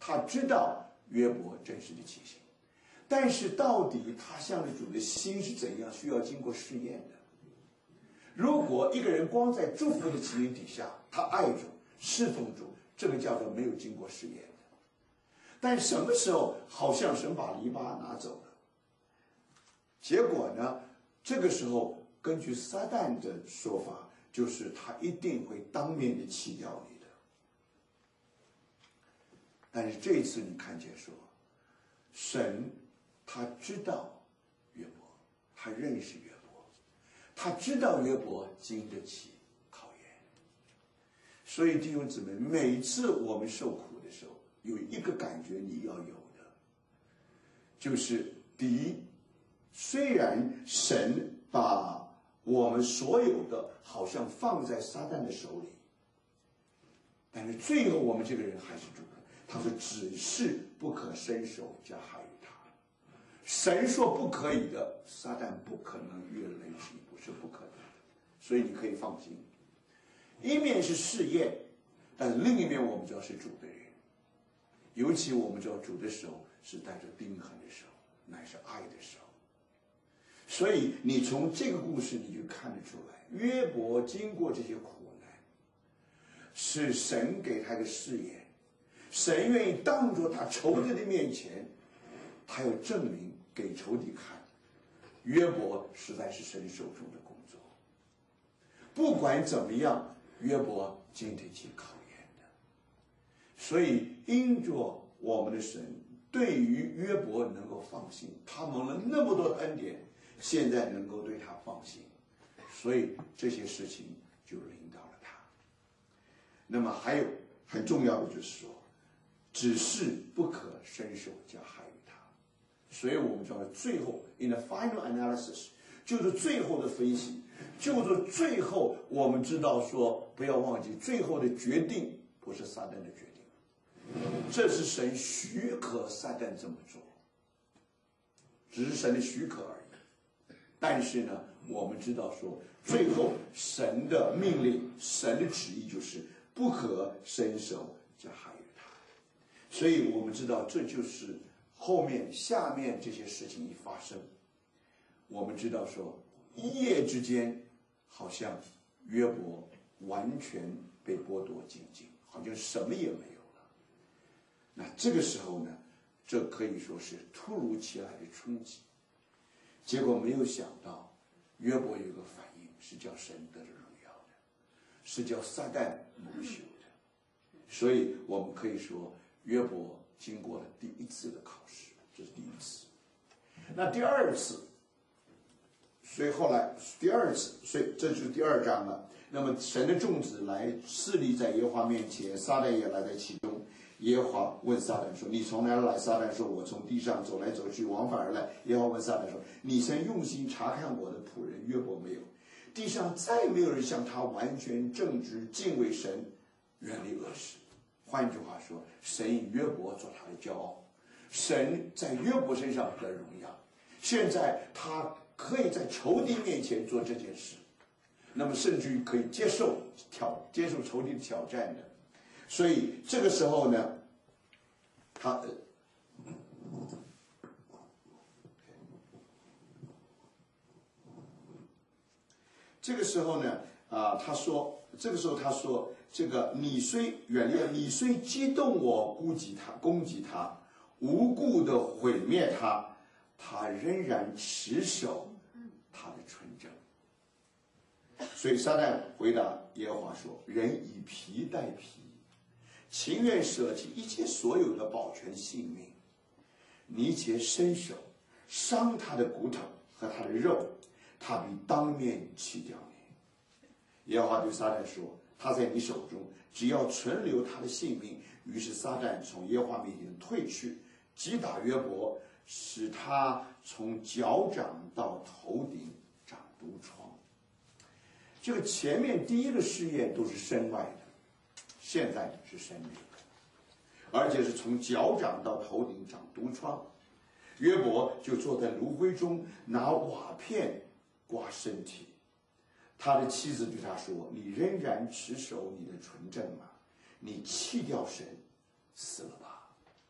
他知道约伯真实的情形，但是到底他向着主的心是怎样，需要经过试验的。如果一个人光在祝福的情形底下，他爱主、侍奉主，这个叫做没有经过试验的。但什么时候好像神把篱笆拿走了，结果呢，这个时候根据撒旦的说法，就是他一定会当面的弃掉你的。但是这一次你看见说，神他知道约伯，他认识约伯，他知道约伯经得起考验。所以弟兄姊妹，每次我们受苦的时候，有一个感觉你要有的，就是第一，虽然神把我们所有的好像放在撒旦的手里，但是最后我们这个人还是主的。他说只是不可伸手加害于他。神说不可以的，撒旦不可能越雷池一步，是不可能的。所以你可以放心，一面是试验，但另一面我们知道是主的人，尤其我们知道主的手是带着钉痕的手，乃是爱的手。所以你从这个故事你就看得出来，约伯经过这些苦难，是神给他的试验。神愿意当着他仇敌的面前，他要证明给仇敌看，约伯实在是神手中的工作。不管怎么样，约伯经得起考验的。所以因着我们的神对于约伯能够放心，他蒙了那么多的恩典，现在能够对他放心，所以这些事情就临到了他。那么还有很重要的就是说，只是不可伸手加害于他。所以我们知道最后 in the final analysis 就是最后的分析，就是最后我们知道说，不要忘记最后的决定不是撒旦的决定，这是神许可撒旦这么做，只是神的许可而已。但是呢，我们知道说最后神的命令，神的旨意就是不可伸手加害于他。所以我们知道这就是后面下面这些事情一发生，我们知道说一夜之间好像约伯完全被剥夺净尽，好像什么也没有了。那这个时候呢，这可以说是突如其来的冲击。结果没有想到约伯有一个反应，是叫神得了荣耀的，是叫撒旦蒙羞的。所以我们可以说约伯经过了第一次的考试，这是第一次。那第二次，所以后来第二次，所以这就是第二章了。那么神的众子来侍立在耶和华面前，撒旦也来在其中。耶和华问撒旦说：“你从哪儿来？”撒旦说：“我从地上走来走去，往返而来。”耶和华问撒旦说：“你曾用心查看我的仆人约伯没有？地上再没有人像他完全正直，敬畏神，远离恶事。”换句话说，神以约伯做他的骄傲，神在约伯身上得荣耀。现在他可以在仇敌面前做这件事，那么甚至于可以接受仇敌的挑战的。所以这个时候呢，这个时候呢，他说，这个你虽远离了，你虽激动我攻击他，无故的毁灭他，他仍然持守他的纯正。所以撒旦回答耶和华说：“人以皮代皮，情愿舍弃一切所有的保全性命，你且伸手伤他的骨头和他的肉，他必当面弃掉你。”耶和华对撒旦说：“他在你手中，只要存留他的性命。”于是撒旦从耶和华面前退去，击打约伯，使他从脚掌到头顶长毒疮。这个前面第一个试验都是身外的，现在是身内的，而且是从脚掌到头顶长毒疮。约伯就坐在炉灰中，拿瓦片刮身体。他的妻子对他说：“你仍然持守你的纯正吗？你弃掉神，死了吧。”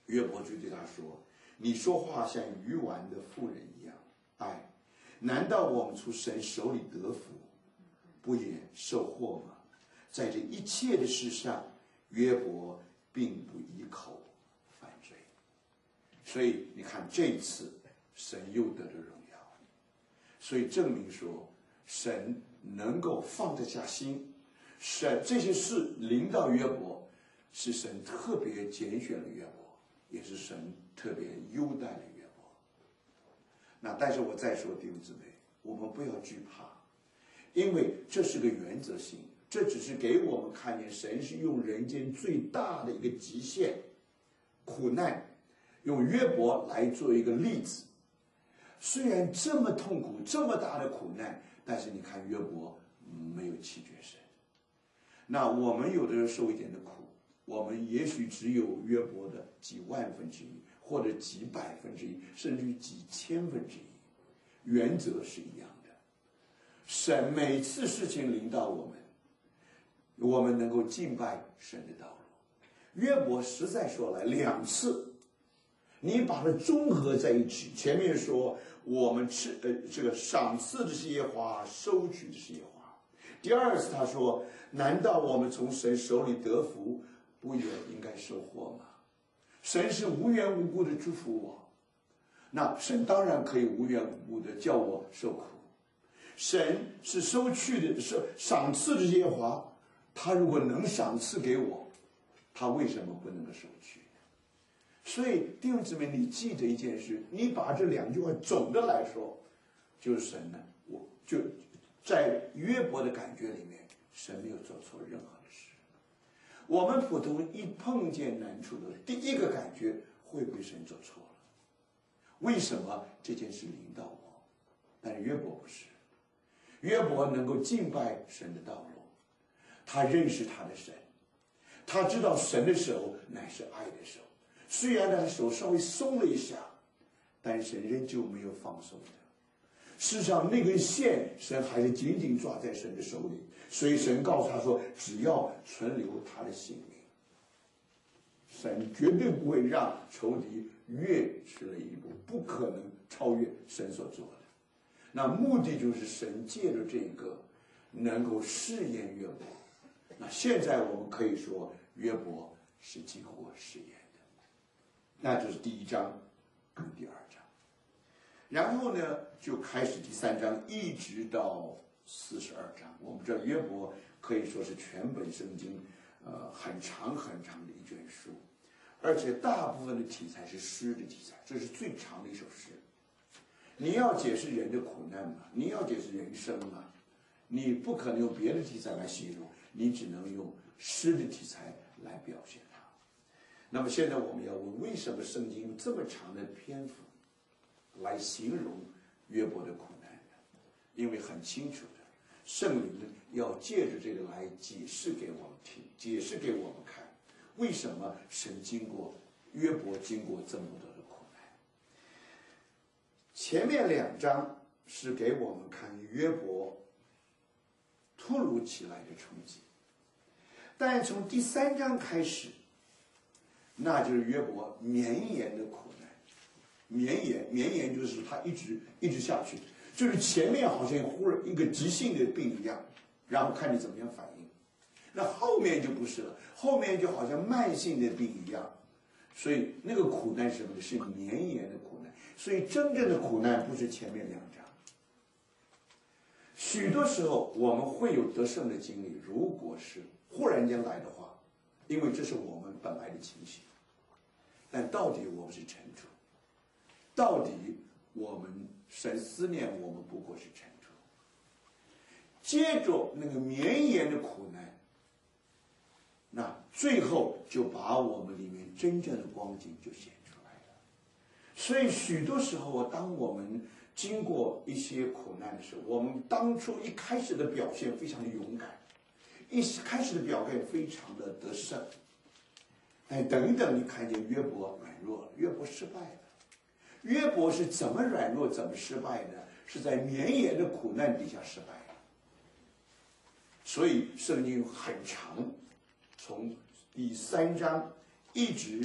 约伯就对他说：“你说话像愚顽的妇人一样。哎，难道我们从神手里得福，不也受祸吗？”在这一切的事上，约伯并不依口犯罪。所以你看，这一次神又得了荣耀，所以证明说神能够放得下心。神这些事临到约伯，是神特别拣选了约伯，也是神特别优待了约伯。那但是我再说，弟兄姊妹，我们不要惧怕，因为这是个原则性，这只是给我们看见神是用人间最大的一个极限苦难，用约伯来做一个例子。虽然这么痛苦，这么大的苦难，但是你看约伯没有弃绝神。那我们有的人受一点的苦，我们也许只有约伯的几万分之一，或者几百分之一，甚至于几千分之一。原则是一样的。神每次事情临到我们，我们能够敬拜神的道路。约伯实在说来2次，你把它综合在一起。前面说我们这个赏赐的是耶和华，收取的是耶和华。第2次他说，难道我们从神手里得福，不也应该受祸吗？神是无缘无故的祝福我，那神当然可以无缘无故的叫我受苦。神是收取的，是赏赐的耶和华，他如果能赏赐给我，他为什么不能够收取？所以弟兄姊妹，你记得一件事，你把这2句话总的来说，就是神呢，我就在约伯的感觉里面，神没有做错任何的事。我们普通一碰见难处的第一个感觉，会不会神做错了？为什么这件事临到我？但是约伯不是，约伯能够敬拜神的道路，他认识他的神，他知道神的手乃是爱的手，虽然他的手稍微松了一下，但神仍旧没有放松的。事实上那根线神还是紧紧抓在神的手里，所以神告诉他说，只要存留他的性命，神绝对不会让仇敌越迟了一步，不可能超越神所做的。那目的就是神借着这个能够试验约伯。那现在我们可以说约伯是经过试验的，那就是第1章跟第2章。然后呢，就开始第3章，一直到42章。我们知道约伯可以说是全本圣经很长很长的一卷书，而且大部分的题材是诗的题材，这是最长的一首诗。你要解释人的苦难嘛，你要解释人生嘛，你不可能用别的题材来形容，你只能用诗的题材来表现它。那么现在我们要问，为什么圣经用这么长的篇幅来形容约伯的苦难呢？因为很清楚的，圣灵要借着这个来解释给我们听，解释给我们看，为什么神约伯经过这么多的苦难。前面2章是给我们看约伯突如其来的冲击，但从第3章开始，那就是约伯绵延的苦难。绵延就是他一直下去，就是前面好像忽然一个急性的病一样，然后看你怎么样反应。那后面就不是了，后面就好像慢性的病一样。所以那个苦难是什么？是绵延的苦难。所以真正的苦难不是前面2章。许多时候我们会有得胜的经历，如果是忽然间来的话，因为这是我们本来的情形。但到底我们是尘土，到底我们神思念我们不过是尘土。接着那个绵延的苦难，那最后就把我们里面真正的光景就显出来了。所以许多时候，当我们经过一些苦难的时候，我们当初一开始的表现非常的勇敢，一开始的表现非常的得胜。哎，等一等，你看见约伯软弱了，约伯失败了。约伯是怎么软弱，怎么失败的？是在绵延的苦难底下失败的。所以圣经很长，从第3章一直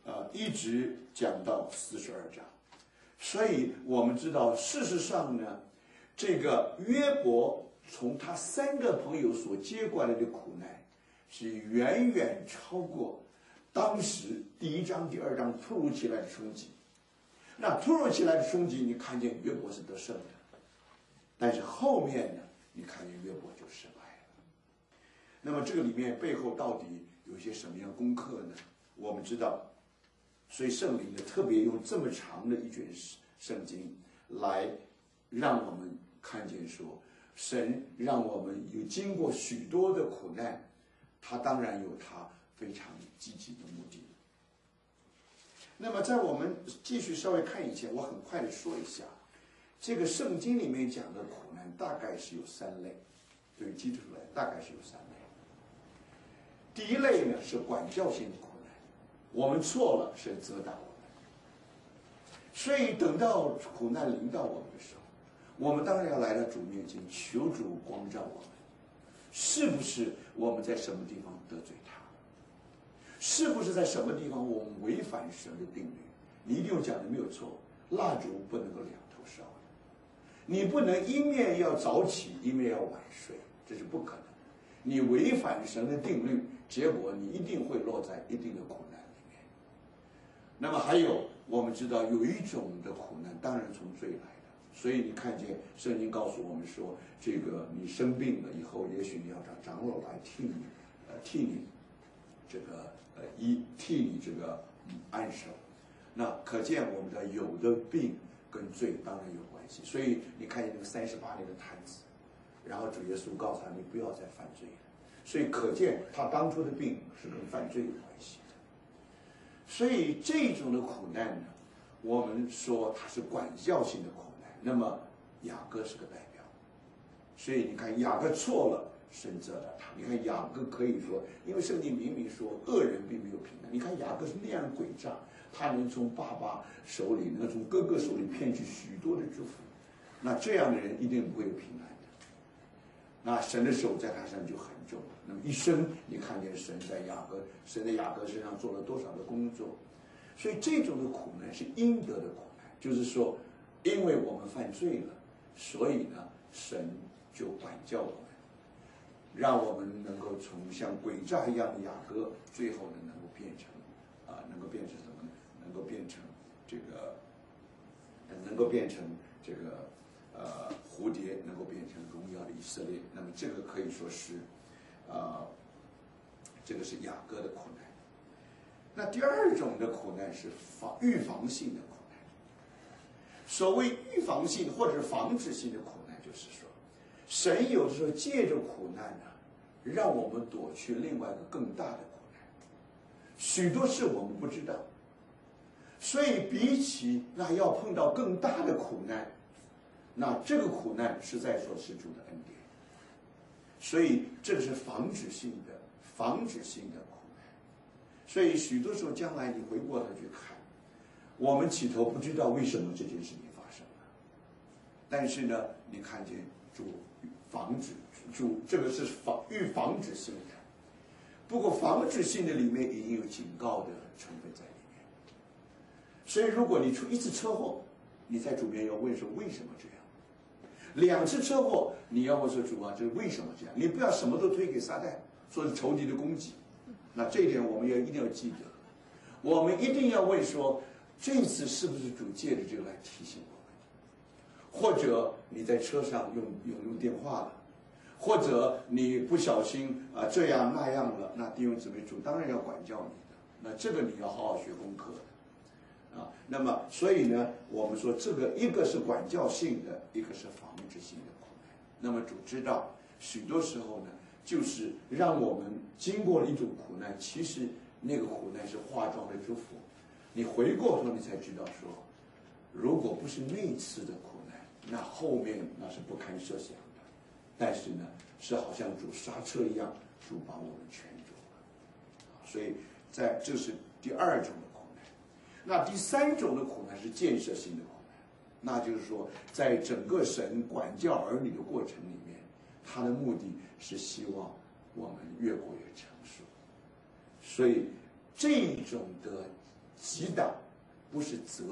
一直讲到42章。所以我们知道，事实上呢，这个约伯从他3个朋友所接过来的苦难，是远远超过当时第1章、第2章突如其来的冲击。那突如其来的冲击，你看见约伯是得胜的，但是后面呢，你看见约伯就失败了。那么这个里面背后到底有些什么样的功课呢？我们知道，所以圣灵呢特别用这么长的一卷圣经来让我们看见说，神让我们有经过许多的苦难，他当然有他非常积极的目的。那么在我们继续稍微看以前，我很快的说一下，这个圣经里面讲的苦难大概是有3类，对于基督徒来大概是有3类。第一类呢是管教性的苦难，我们错了，神责打我们，所以等到苦难临到我们的时候，我们当然要来到主面前，求主光照我们，是不是我们在什么地方得罪他，是不是在什么地方我们违反神的定律。你一定讲的没有错，蜡烛不能够2头烧，你不能一面要早起一面要晚睡，这是不可能的。你违反神的定律，结果你一定会落在一定的苦难里面。那么还有，我们知道有一种的苦难当然从罪来的，所以你看见圣经告诉我们说，这个你生病了以后，也许你要找长老来替你这个替你这个按手。那可见我们的有的病跟罪当然有关系。所以你看见那个38年的瘫子，然后主耶稣告诉他，你不要再犯罪了。所以可见他当初的病是跟犯罪有关系的。所以这种的苦难呢，我们说它是管教性的苦难。那么雅各是个代表，所以你看雅各错了，神责打他。你看雅各可以说，因为圣经明明说恶人并没有平安。你看雅各是那样诡诈，他能从爸爸手里，能从哥哥手里骗取许多的祝福，那这样的人一定不会有平安的。那神的手在他身上就很重。那么一生你看见神在雅各身上做了多少的工作。所以这种的苦难是应得的苦难，就是说因为我们犯罪了，所以呢神就管教我们，让我们能够从像诡诈一样的雅各，最后呢能够变成什么？能够变成这个蝴蝶，能够变成荣耀的以色列。那么这个可以说是这个是雅各的苦难。那第2种的苦难是预防性的苦难。所谓预防性或者防止性的苦难，就是说神有的时候借着苦难呢，让我们躲去另外一个更大的苦难。许多事我们不知道，所以比起那要碰到更大的苦难，那这个苦难实在说是主的恩典。所以这个是防止性的苦难。所以许多时候将来你回过头去看，我们起头不知道为什么这件事情发生了，但是呢你看见主这个是防止性的。不过防止性的里面已经有警告的成分在里面。所以如果你出1次车祸，你在主面要问说为什么这样；2次车祸，你要问说主啊，这为什么这样？你不要什么都推给撒旦，说是仇敌的攻击。那这一点我们一定要记得。我们一定要问说，这次是不是主借着这个来提醒我们？或者你在车上用电话了，或者你不小心这样那样了，那弟兄姊妹，主当然要管教你的。那这个你要好好学功课的。那么所以呢，我们说这个一个是管教性的，一个是防止性的苦难。那么主知道，许多时候呢，就是让我们经过了一种苦难，其实那个苦难是化妆的祝福。你回过头你才知道说，如果不是那次的苦难，那后面那是不堪设想的。但是呢，是好像主刹车一样，主把我们圈住了。所以这是第2种的苦难。那第3种的苦难是建设性的苦难，那就是说，在整个神管教儿女的过程里面，他的目的是希望我们越过越成熟。所以这种的祈祷不是责